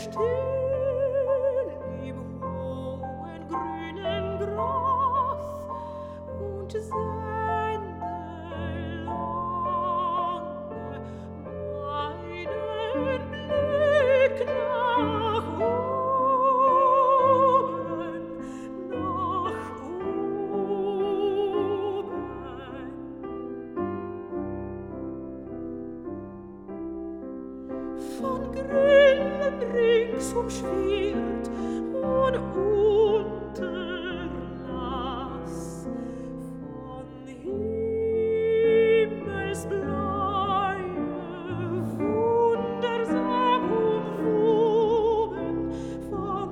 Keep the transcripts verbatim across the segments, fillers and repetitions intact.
still im hohen grünen Gras und sende lange meinen Blick nach oben, nach oben. Von Grillen rings umschwirrt und Unterlass, von Himmelsbläue wundersam umwoben, von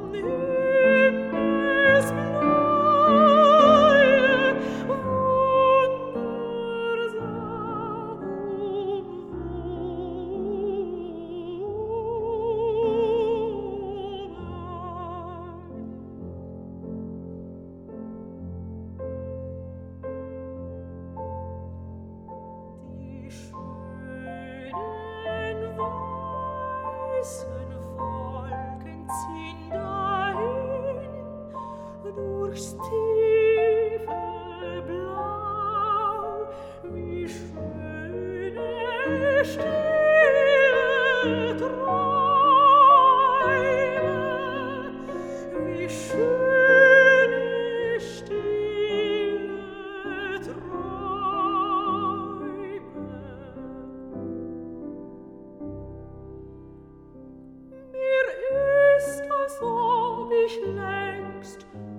Himmelsbläue wundersam Die schönen weißen Wolken ziehen dahin durchs tiefe Blau, wie schöne, stille Träume, wie schöne, stille Träume. Mir ist, als ob ich längst